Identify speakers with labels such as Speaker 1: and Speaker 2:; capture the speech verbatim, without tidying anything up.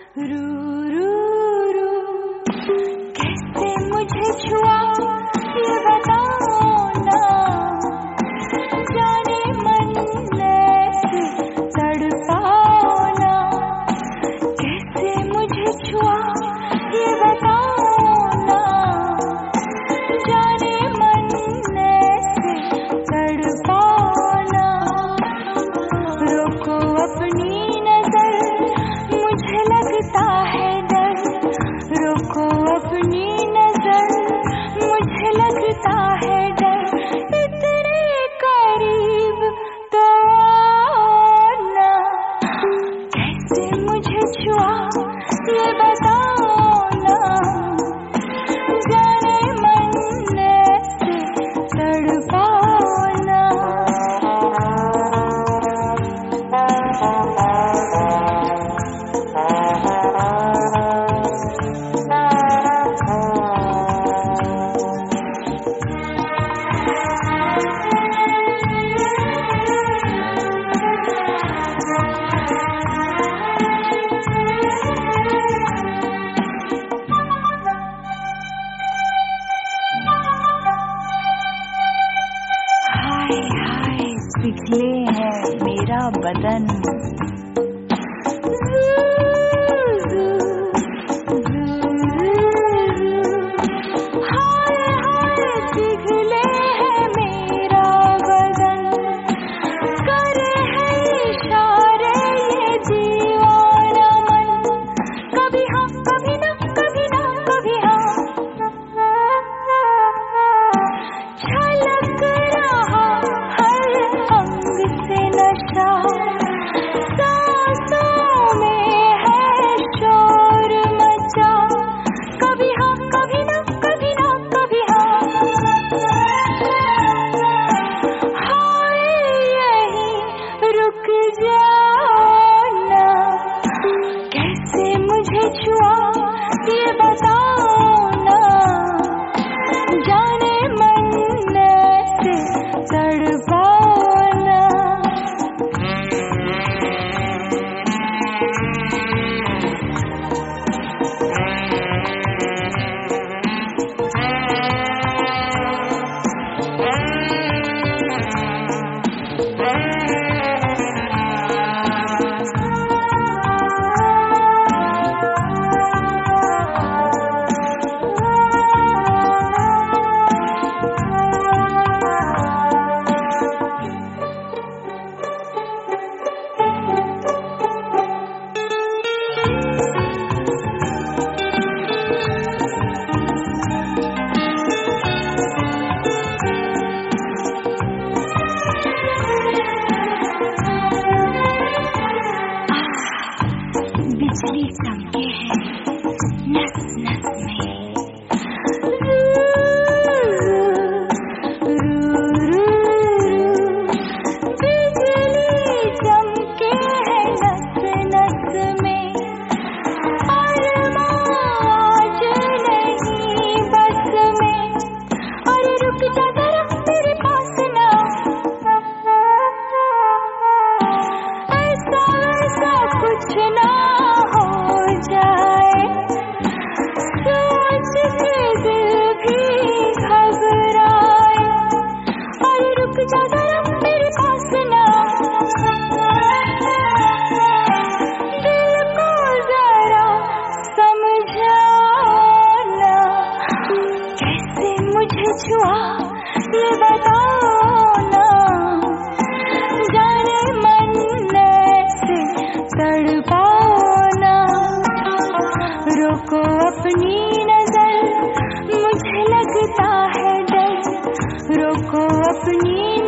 Speaker 1: रू रू रू कैसे मुझे छुआ ये बताओ ना, जाने मन ऐसे तड़पाओ ना। कैसे मुझे छुआ ये बताओ ना, जाने मन ऐसे तड़पाओ ना। रोको अपनी नजर मुझे लगता है डर, रोको अपनी नजर मुझे लगता है डर। इतने करीब तो आओ ना, कैसे मुझे छुआ ये बताओ ना, जाने मन ऐसे तड़पाओ ना। हाय हाय पिघले है मेरा बदन, हाय हाय पिघले है मेरा बदन। करे है इशारे ये दीवाना मन, कभी हाँ कभी ना, कभी ना कभी हाँ। छलक रहा हर अंग से नशा, सांसों में है शोर मचा। कभी हाँ कभी ना, कभी ना कभी हाँ। हाय यहीं रुक जाओ ना, कैसे मुझे छुआ ये बताओ ना, जाने मन ऐसे तड़पाओ ना। बिजली चमके है नस नस में, बिजली चमके है नस नस में। अरमां आज नहीं बस में, अरे रुक जा जरा मेरे पास ना। ऐसा वैसा कुछ ना हो जाए, सोच के दिल भी घबराए। अरे रुक जा जरा मेरे पास ना, दिल को जरा समझाओ ना। कैसे मुझे छुआ ये बताओ ना, जाने मन ऐसे तड़पाओ ना। रोको अपनी नजर मुझे लगता है डर, रोको अपनी